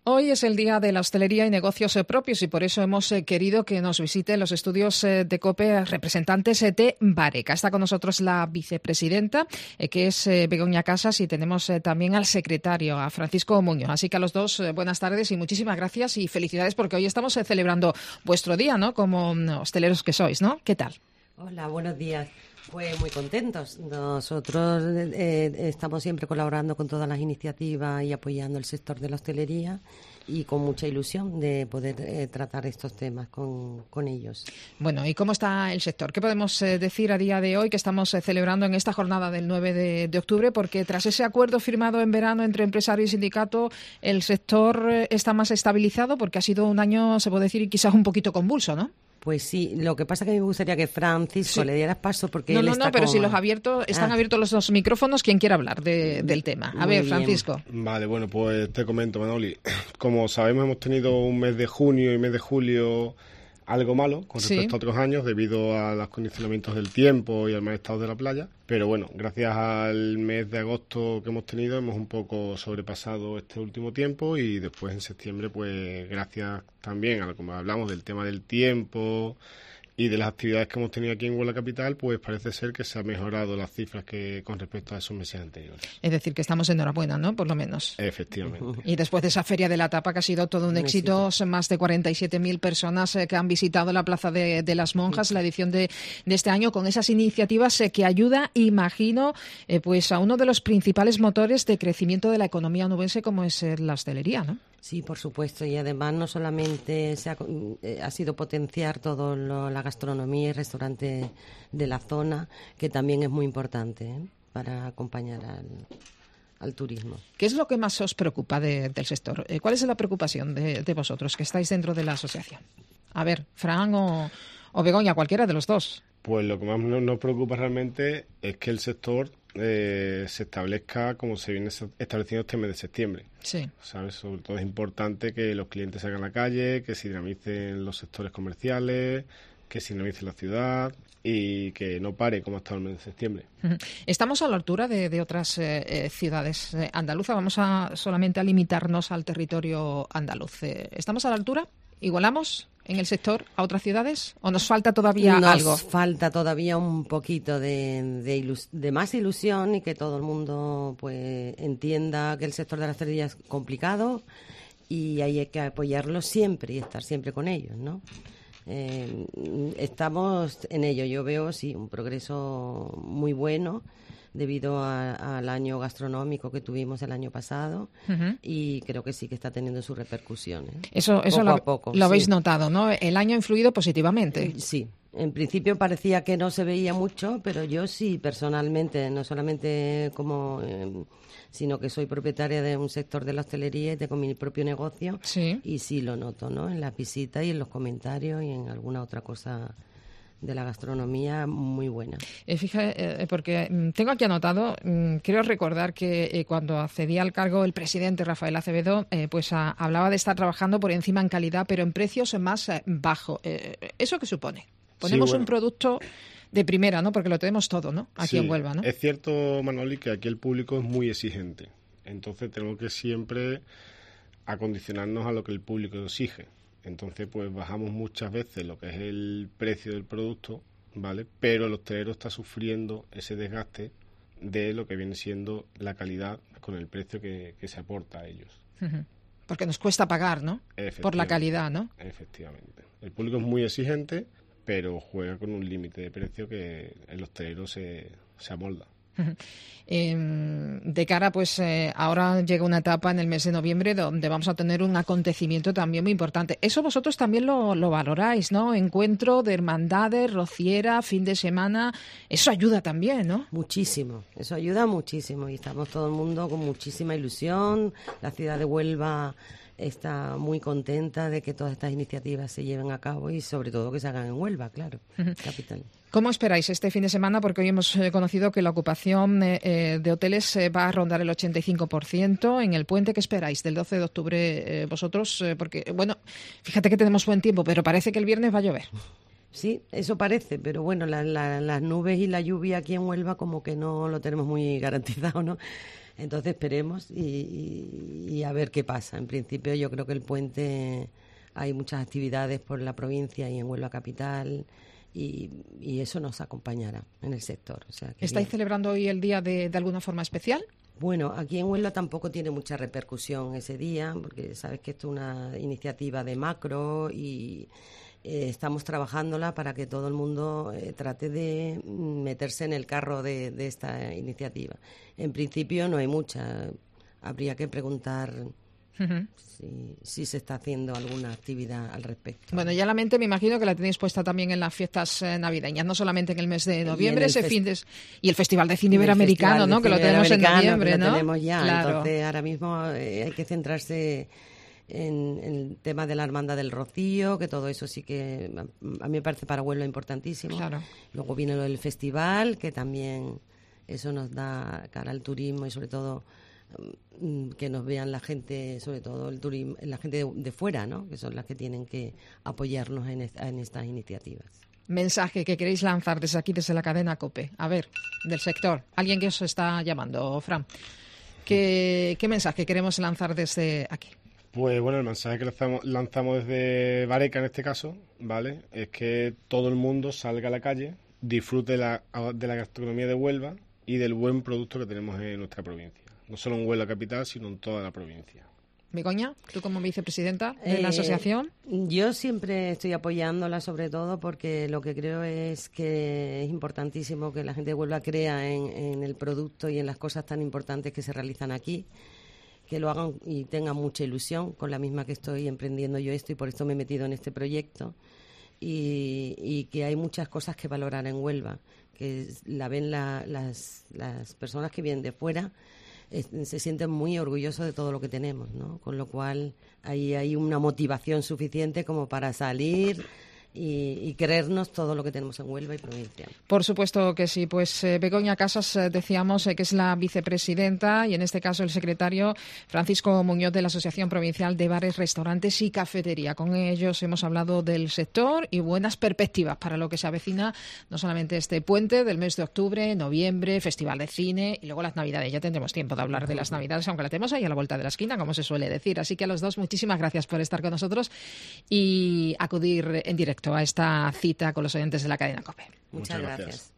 Hoy es el Día de la Hostelería y Negocios Propios y por eso hemos querido que nos visiten los estudios de COPE representantes de Bareca. Está con nosotros la vicepresidenta, que es Begoña Casas, y tenemos también al secretario, a Francisco Muñoz. Así que a los dos, buenas tardes y muchísimas gracias y felicidades porque hoy estamos celebrando vuestro día, ¿no? Como hosteleros que sois, ¿no? ¿Qué tal? Hola, buenos días. Pues muy contentos. Nosotros estamos siempre colaborando con todas las iniciativas y apoyando el sector de la hostelería y con mucha ilusión de poder tratar estos temas con ellos. Bueno, ¿y cómo está el sector? ¿Qué podemos decir a día de hoy que estamos celebrando en esta jornada del 9 de octubre? Porque tras ese acuerdo firmado en verano entre empresario y sindicato, el sector está más estabilizado porque ha sido un año, se puede decir, quizás un poquito convulso, ¿no? Pues sí, lo que pasa es que a mí me gustaría que Francisco le dieras paso porque No, pero si están abiertos los dos micrófonos, quien quiera hablar del tema. A ver, Francisco. Vale, bueno, pues te comento, Manoli. Como sabemos, hemos tenido un mes de junio y mes de julio algo malo con respecto a otros años debido a los condicionamientos del tiempo y al mal estado de la playa. Pero bueno, gracias al mes de agosto que hemos tenido hemos un poco sobrepasado este último tiempo y después en septiembre, pues gracias también a lo que hablamos del tema del tiempo y de las actividades que hemos tenido aquí en Huelva Capital, pues parece ser que se han mejorado las cifras que con respecto a esos meses anteriores. Es decir, que estamos enhorabuena, ¿no? Por lo menos. Efectivamente. Y después de esa Feria de la Tapa, que ha sido todo un éxito, más de 47.000 personas que han visitado la Plaza de las Monjas, la edición de este año, con esas iniciativas que ayuda, imagino, pues a uno de los principales motores de crecimiento de la economía onubense, como es la hostelería, ¿no? Sí, por supuesto, y además no solamente ha sido potenciar todo la gastronomía y restaurantes de la zona, que también es muy importante para acompañar al turismo. ¿Qué es lo que más os preocupa del sector? ¿Cuál es la preocupación de vosotros que estáis dentro de la asociación? A ver, Fran o Begoña, cualquiera de los dos. Pues lo que más nos preocupa realmente es que el sector se establezca como se viene estableciendo este mes de septiembre. Sí. ¿Sabes? Sobre todo es importante que los clientes salgan a la calle, que se dinamicen los sectores comerciales, que se dinamice la ciudad y que no pare como ha estado el mes de septiembre. ¿Estamos a la altura de otras ciudades andaluzas? Vamos solamente a limitarnos al territorio andaluz. ¿Estamos a la altura? ¿Igualamos en el sector a otras ciudades o nos falta todavía algo? Nos falta todavía un poquito de más ilusión y que todo el mundo pues entienda que el sector de la hostelería es complicado y hay que apoyarlo siempre y estar siempre con ellos, ¿no? Estamos en ello. Yo veo, sí, un progreso muy bueno debido al año gastronómico que tuvimos el año pasado y creo que sí que está teniendo su repercusión. Eso poco lo habéis notado, ¿no? El año ha influido positivamente. Sí. En principio parecía que no se veía mucho, pero yo sí, personalmente, no solamente sino que soy propietaria de un sector de la hostelería y tengo mi propio negocio y sí lo noto, ¿no? En las visitas y en los comentarios y en alguna otra cosa de la gastronomía muy buena. Fíjate, porque tengo aquí anotado, quiero recordar que cuando accedía al cargo el presidente Rafael Acevedo, pues hablaba de estar trabajando por encima en calidad, pero en precios más bajo. ¿Eso qué supone? Ponemos un producto de primera, ¿no? Porque lo tenemos todo, ¿no? Aquí en Huelva, ¿no? Es cierto, Manoli, que aquí el público es muy exigente. Entonces tenemos que siempre acondicionarnos a lo que el público exige. Entonces, pues bajamos muchas veces lo que es el precio del producto, ¿vale? Pero el hostelero está sufriendo ese desgaste de lo que viene siendo la calidad con el precio que se aporta a ellos. Porque nos cuesta pagar, ¿no? Por la calidad, ¿no? Efectivamente. El público es muy exigente, pero juega con un límite de precio que el hostelero se amolda. De cara, pues ahora llega una etapa en el mes de noviembre donde vamos a tener un acontecimiento también muy importante. Eso vosotros también lo valoráis, ¿no? Encuentro de hermandades, rociera, fin de semana. Eso ayuda también, ¿no? Muchísimo. Eso ayuda muchísimo y estamos todo el mundo con muchísima ilusión. La ciudad de Huelva está muy contenta de que todas estas iniciativas se lleven a cabo y sobre todo que se hagan en Huelva, claro, capital. ¿Cómo esperáis este fin de semana? Porque hoy hemos conocido que la ocupación de hoteles va a rondar el 85%. En el puente, ¿qué esperáis del 12 de octubre vosotros? Porque, bueno, fíjate que tenemos buen tiempo, pero parece que el viernes va a llover. Sí, eso parece, pero bueno, las nubes y la lluvia aquí en Huelva como que no lo tenemos muy garantizado, ¿no? Entonces esperemos y a ver qué pasa. En principio yo creo que el puente, hay muchas actividades por la provincia y en Huelva capital y eso nos acompañará en el sector. O sea, ¿Estáis celebrando hoy el día de alguna forma especial? Bueno, aquí en Huelva tampoco tiene mucha repercusión ese día, porque sabes que esto es una iniciativa de macro y estamos trabajándola para que todo el mundo trate de meterse en el carro de esta iniciativa. En principio no hay mucha. Habría que preguntar si se está haciendo alguna actividad al respecto. Bueno, ya la mente me imagino que la tenéis puesta también en las fiestas navideñas, no solamente en el mes de noviembre, y el Festival de Cine Iberoamericano, ¿no? Que lo tenemos en noviembre, ¿no? Lo tenemos ya, claro. Entonces ahora mismo hay que centrarse en el tema de la Hermandad del Rocío, que todo eso sí que a mí me parece para Huelva importantísimo. Claro. Luego viene lo del festival, que también eso nos da cara al turismo y sobre todo que nos vean la gente, sobre todo el turismo, la gente de fuera, ¿no? Que son las que tienen que apoyarnos en estas iniciativas. Mensaje que queréis lanzar desde aquí, desde la cadena COPE. A ver, del sector. Alguien que os está llamando, Fran. ¿Qué mensaje queremos lanzar desde aquí? Pues bueno, el mensaje que lanzamos desde Vareca en este caso, ¿vale? Es que todo el mundo salga a la calle, disfrute de la gastronomía de Huelva y del buen producto que tenemos en nuestra provincia. No solo en Huelva capital, sino en toda la provincia. Begoña, tú como vicepresidenta de la asociación. Yo siempre estoy apoyándola, sobre todo porque lo que creo es que es importantísimo que la gente de Huelva crea en el producto y en las cosas tan importantes que se realizan aquí, que lo hagan y tengan mucha ilusión, con la misma que estoy emprendiendo yo esto y por esto me he metido en este proyecto. Y que hay muchas cosas que valorar en Huelva, que la ven las personas que vienen de fuera, se sienten muy orgullosos de todo lo que tenemos, ¿no? Con lo cual ahí hay una motivación suficiente como para salir y creernos todo lo que tenemos en Huelva y provincia. Por supuesto que sí. Pues Begoña Casas, decíamos que es la vicepresidenta y en este caso el secretario Francisco Muñoz de la Asociación Provincial de Bares, Restaurantes y Cafetería. Con ellos hemos hablado del sector y buenas perspectivas para lo que se avecina, no solamente este puente del mes de octubre, noviembre, Festival de Cine y luego las Navidades. Ya tendremos tiempo de hablar de las Navidades, aunque la tenemos ahí a la vuelta de la esquina, como se suele decir. Así que a los dos, muchísimas gracias por estar con nosotros y acudir en directo a esta cita con los oyentes de la cadena COPE. Muchas gracias.